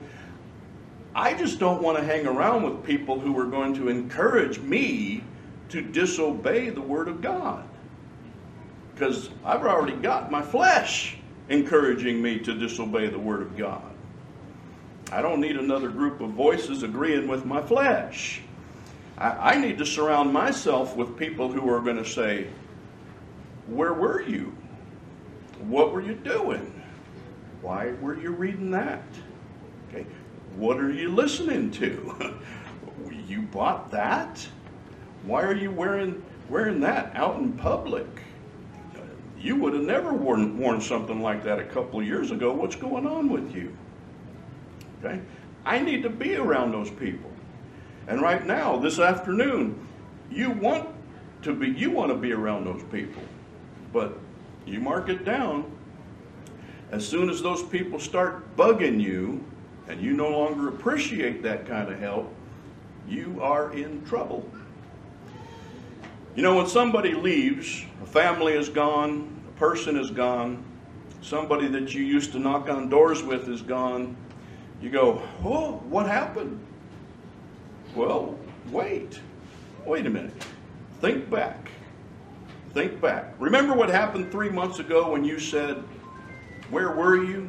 I just don't want to hang around with people who are going to encourage me to disobey the Word of God. Because I've already got my flesh encouraging me to disobey the Word of God. I don't need another group of voices agreeing with my flesh. I, I need to surround myself with people who are going to say, where were you? What were you doing? Why were you reading that? Okay. What are you listening to? You bought that? Why are you wearing wearing that out in public? You would have never worn, worn something like that a couple of years ago. What's going on with you? Okay? I need to be around those people. And right now, this afternoon, you want to be you want to be around those people. But you mark it down. As soon as those people start bugging you, and you no longer appreciate that kind of help, you are in trouble. You know, when somebody leaves, a family is gone, a person is gone, somebody that you used to knock on doors with is gone, you go, oh, what happened? Well, wait. Wait a minute. Think back. Think back. Remember what happened three months ago when you said, where were you?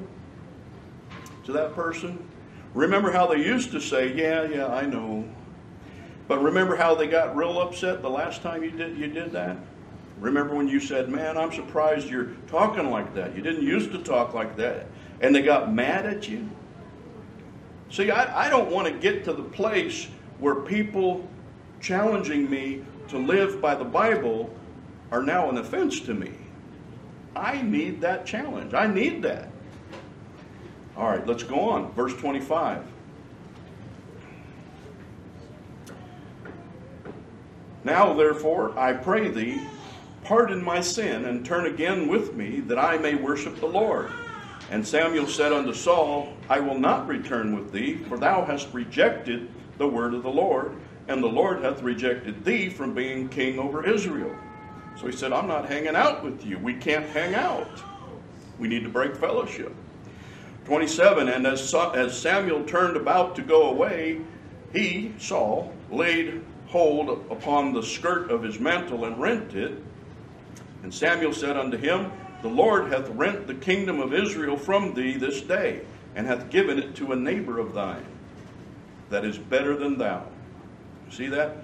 To that person? Remember how they used to say, yeah, yeah, I know. But remember how they got real upset the last time you did you did that? Remember when you said, man, I'm surprised you're talking like that. You didn't used to talk like that. And they got mad at you? See, I, I don't want to get to the place where people challenging me to live by the Bible are now an offense to me. I need that challenge. I need that. All right, let's go on. Verse twenty-five. Now, therefore, I pray thee, pardon my sin, and turn again with me, that I may worship the Lord. And Samuel said unto Saul, I will not return with thee, for thou hast rejected the word of the Lord, and the Lord hath rejected thee from being king over Israel. So he said, I'm not hanging out with you. We can't hang out. We need to break fellowship. twenty-seven, and as, as Samuel turned about to go away, he, Saul, laid hold upon the skirt of his mantle and rent it. And Samuel said unto him, the Lord hath rent the kingdom of Israel from thee this day, and hath given it to a neighbor of thine, that is better than thou. See that?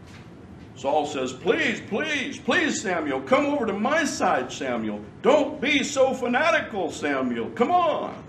Saul says, please, please, please, Samuel, come over to my side, Samuel. Don't be so fanatical, Samuel. Come on.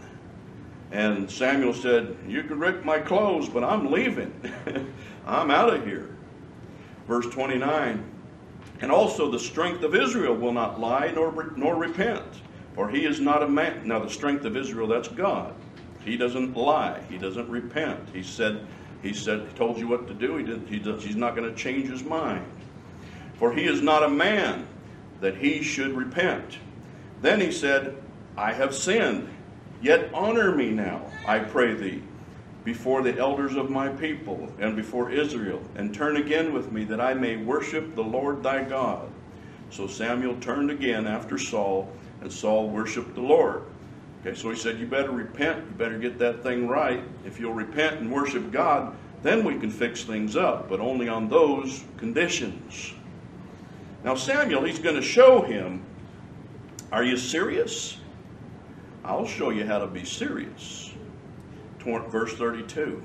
And Samuel said, you can rip my clothes, but I'm leaving. I'm out of here. Verse twenty-nine, and also the strength of Israel will not lie nor, nor repent, for he is not a man. Now the strength of Israel, that's God. He doesn't lie. He doesn't repent. He said, he said, he told you what to do. He didn't, he does, he's not going to change his mind. For he is not a man that he should repent. Then he said, I have sinned. Yet honor me now, I pray thee, before the elders of my people and before Israel, and turn again with me, that I may worship the Lord thy God. So Samuel turned again after Saul, and Saul worshiped the Lord. Okay, so he said, you better repent, you better get that thing right. If you'll repent and worship God, then we can fix things up, but only on those conditions. Now Samuel, he's going to show him, are you serious? I'll show you how to be serious. Verse thirty-two.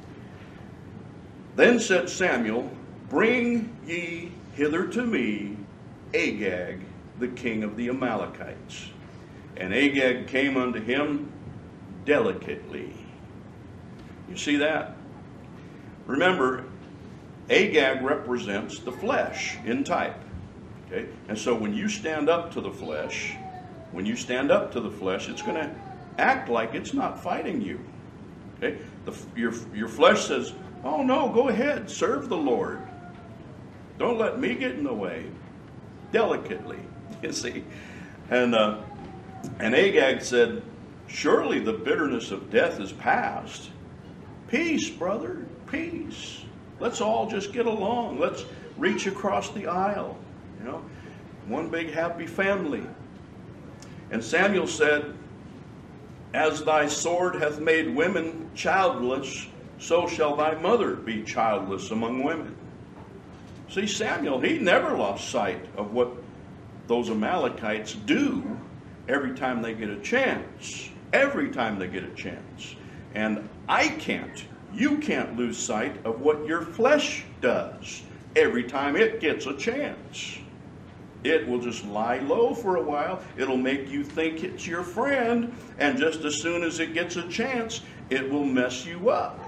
Then said Samuel, bring ye hither to me Agag, the king of the Amalekites. And Agag came unto him delicately. You see that? Remember, Agag represents the flesh in type. Okay? And so when you stand up to the flesh, when you stand up to the flesh, it's going to act like it's not fighting you. Okay? The, your, your flesh says, oh no, go ahead, serve the Lord. Don't let me get in the way. Delicately, you see. And, uh, and Agag said, surely the bitterness of death is past. Peace, brother, peace. Let's all just get along. Let's reach across the aisle. You know, one big happy family. And Samuel said, as thy sword hath made women childless, so shall thy mother be childless among women. See, Samuel, he never lost sight of what those Amalekites do every time they get a chance. Every time they get a chance. And I can't, you can't lose sight of what your flesh does every time it gets a chance. It will just lie low for a while. It'll make you think it's your friend. And just as soon as it gets a chance, it will mess you up.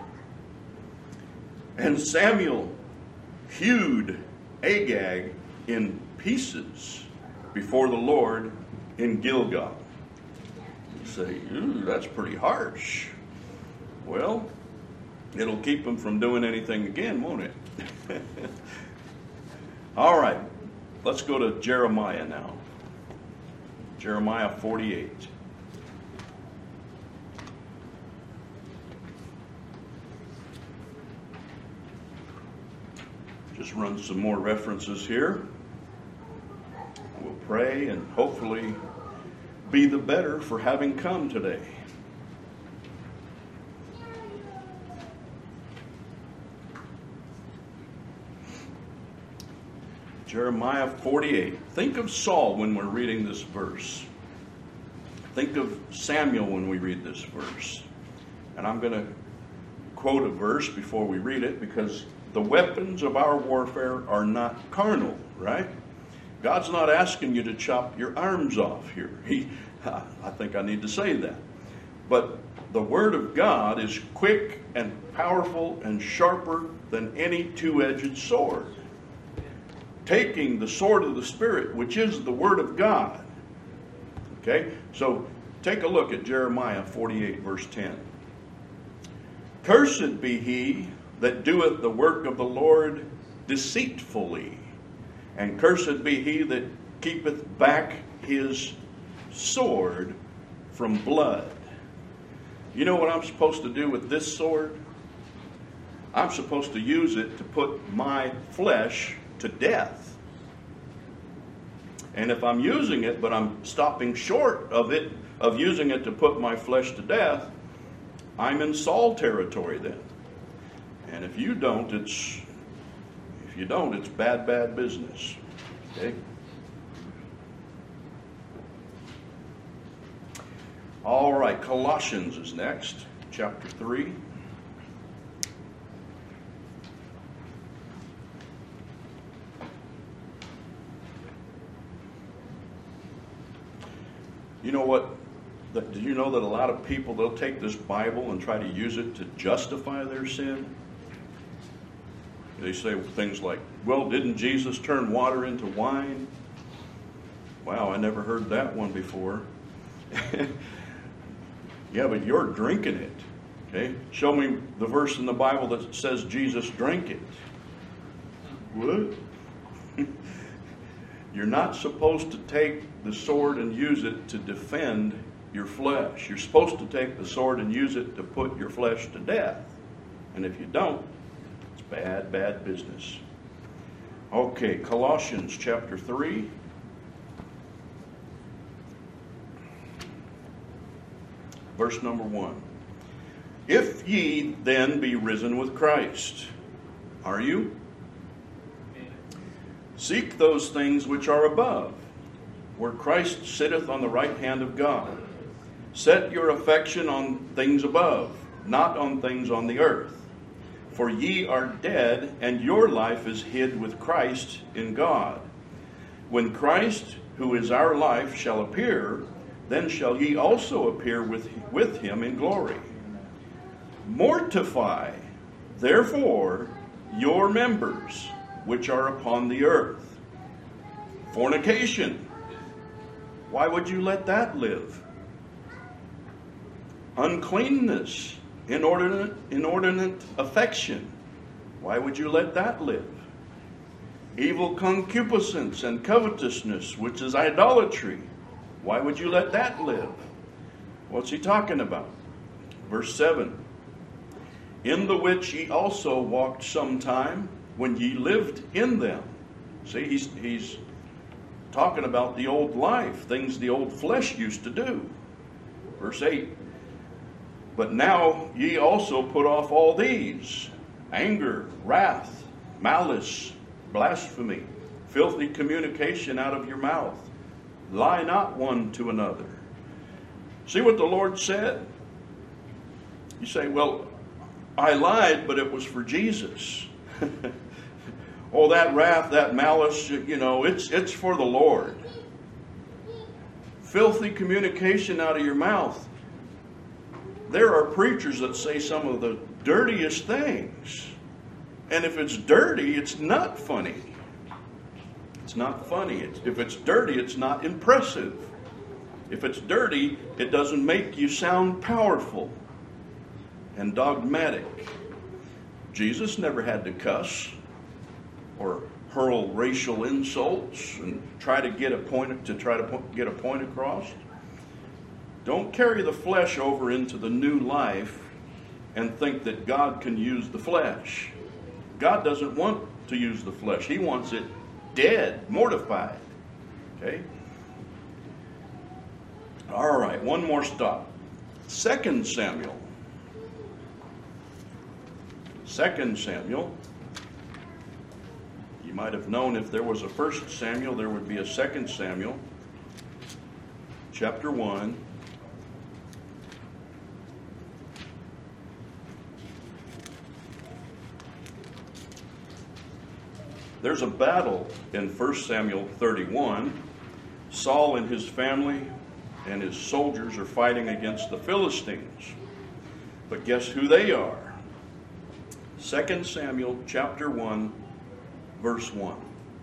And Samuel hewed Agag in pieces before the Lord in Gilgal. You say, ooh, that's pretty harsh. Well, it'll keep him from doing anything again, won't it? All right, let's go to Jeremiah now. Jeremiah forty-eight. Just run some more references here. We'll pray and hopefully be the better for having come today. Jeremiah forty-eight. Think of Saul when we're reading this verse. Think of Samuel when we read this verse. And I'm going to quote a verse before we read it, because the weapons of our warfare are not carnal, right? God's not asking you to chop your arms off here. He, I think I need to say that. But the Word of God is quick and powerful and sharper than any two-edged sword. Taking the sword of the Spirit, which is the Word of God. Okay? So take a look at Jeremiah forty-eight, verse ten. Cursed be he that doeth the work of the Lord deceitfully, and cursed be he that keepeth back his sword from blood. You know what I'm supposed to do with this sword? I'm supposed to use it to put my flesh to death. And if I'm using it, but I'm stopping short of it, of using it to put my flesh to death, I'm in Saul territory then. And if you don't, it's if you don't, it's bad, bad business. Okay? All right, Colossians is next, chapter three. You know what? Do you know that a lot of people, they'll take this Bible and try to use it to justify their sin? They say things like, well, didn't Jesus turn water into wine? Wow, I never heard that one before. Yeah, but you're drinking it. Okay? Show me the verse in the Bible that says Jesus drank it. What? You're not supposed to take the sword and use it to defend your flesh. You're supposed to take the sword and use it to put your flesh to death. And if you don't, it's bad, bad business. Okay, Colossians chapter three. Verse number one. If ye then be risen with Christ, are you? Seek those things which are above, where Christ sitteth on the right hand of God. Set your affection on things above, not on things on the earth. For ye are dead, and your life is hid with Christ in God. When Christ, who is our life, shall appear, then shall ye also appear with, with him in glory. Mortify, therefore, your members which are upon the earth. Fornication. Why would you let that live? Uncleanness, inordinate, inordinate affection. Why would you let that live? Evil concupiscence and covetousness, which is idolatry. Why would you let that live? What's he talking about? Verse seven. In the which ye also walked sometime when ye lived in them. See, he's, he's talking about the old life, things the old flesh used to do. Verse eight. But now ye also put off all these: anger, wrath, malice, blasphemy, filthy communication out of your mouth. Lie not one to another. See what the Lord said? You say, well, I lied, but it was for Jesus. Oh, that wrath, that malice, you know, it's, it's for the Lord. Filthy communication out of your mouth. There are preachers that say some of the dirtiest things. And if it's dirty, it's not funny. It's not funny. It's, if it's dirty, it's not impressive. If it's dirty, it doesn't make you sound powerful and dogmatic. Jesus never had to cuss or hurl racial insults and try to get a point to try to get a point across. Don't carry the flesh over into the new life and think that God can use the flesh. God doesn't want to use the flesh. He wants it dead, mortified. Okay? All right, one more stop. Second Samuel. Second Samuel. You might have known if there was a First Samuel, there would be a Second Samuel. Chapter one. There's a battle in First Samuel thirty-one. Saul and his family and his soldiers are fighting against the Philistines. But guess who they are? Second Samuel chapter one, verse one.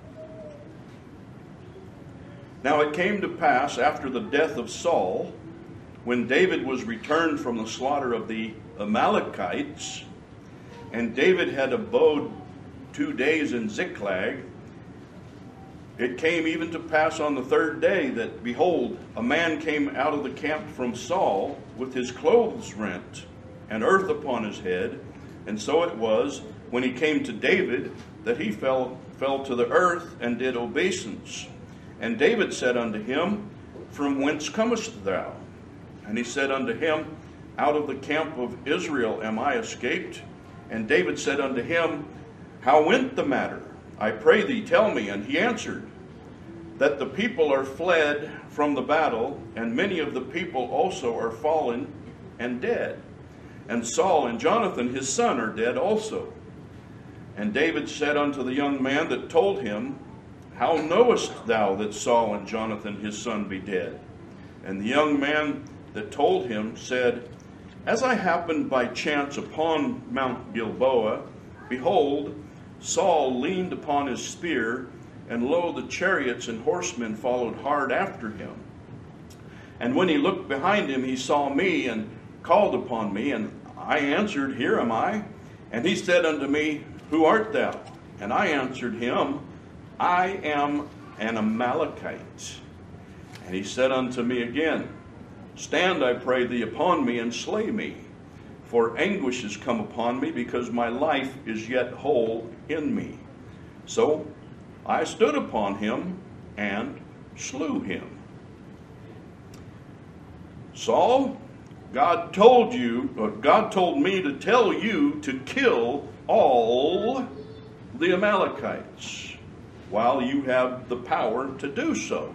Now it came to pass after the death of Saul, when David was returned from the slaughter of the Amalekites, and David had abode two days in Ziklag, it came even to pass on the third day that, behold, a man came out of the camp from Saul with his clothes rent and earth upon his head. And so it was, when he came to David, that he fell, fell to the earth and did obeisance. And David said unto him, From whence comest thou? And he said unto him, Out of the camp of Israel am I escaped. And David said unto him, How went the matter? I pray thee, tell me. And he answered, That the people are fled from the battle, and many of the people also are fallen and dead. And Saul and Jonathan his son are dead also. And David said unto the young man that told him, How knowest thou that Saul and Jonathan his son be dead? And the young man that told him said, As I happened by chance upon Mount Gilboa, behold, Saul leaned upon his spear, and lo, the chariots and horsemen followed hard after him. And when he looked behind him, he saw me, and called upon me, and I answered, Here am I. And he said unto me, Who art thou? And I answered him, I am an Amalekite. And he said unto me again, Stand, I pray thee, upon me, and slay me. For anguish is come upon me, because my life is yet whole in me. So I stood upon him and slew him. Saul, God told you, or God told me to tell you to kill all the Amalekites while you have the power to do so.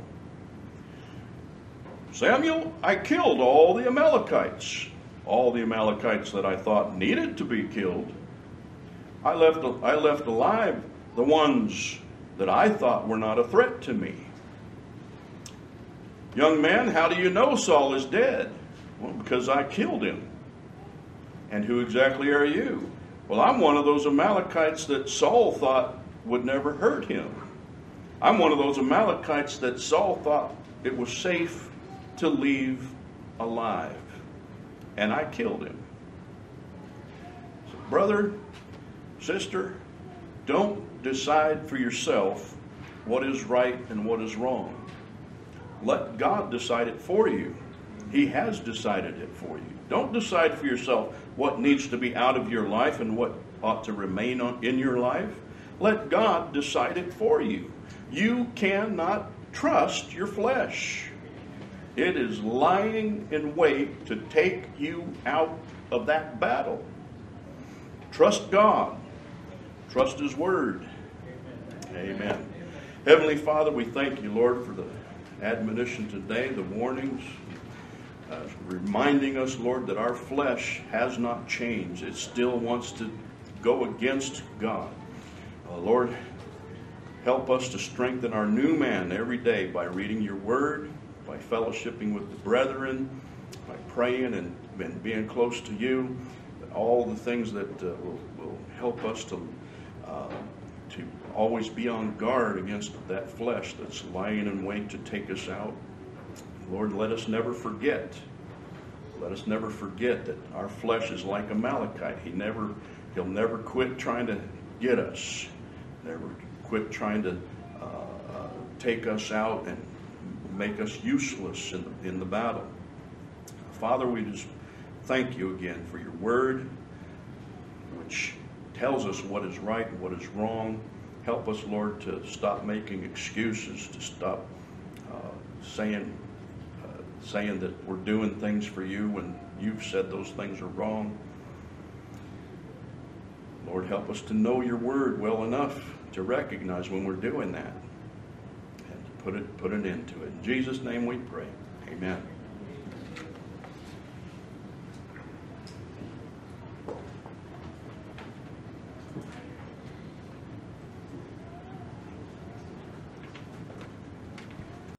Samuel, I killed all the Amalekites, all the Amalekites that I thought needed to be killed. I left, I left alive the ones that I thought were not a threat to me. Young man, how do you know Saul is dead? Well, because I killed him. And who exactly are you? Well, I'm one of those Amalekites that Saul thought would never hurt him. I'm one of those Amalekites that Saul thought it was safe to leave alive. And I killed him. So, brother, sister, don't decide for yourself what is right and what is wrong. Let God decide it for you. He has decided it for you. Don't decide for yourself what needs to be out of your life and what ought to remain on, in your life. Let God decide it for you. You cannot trust your flesh. It is lying in wait to take you out of that battle. Trust God. Trust His Word. Amen. Amen. Heavenly Father, we thank you, Lord, for the admonition today, the warnings, uh, reminding us, Lord, that our flesh has not changed. It still wants to go against God. Uh, Lord, help us to strengthen our new man every day by reading your word, by fellowshipping with the brethren, by praying and, and being close to you, all the things that uh, will, will help us to uh, to always be on guard against that flesh that's lying in wait to take us out. Lord, let us never forget. Let us never forget that our flesh is like a Amalekite. He never, he'll never quit trying to get us. Never quit trying to uh, uh, take us out and make us useless in the, in the battle. Father, we just thank you again for your word, which tells us what is right and what is wrong. Help us, Lord, to stop making excuses, to stop uh, saying uh, saying that we're doing things for you when you've said those things are wrong. Lord, help us to know your word well enough to recognize when we're doing that and to put it, put an end to it. In Jesus' name we pray. Amen.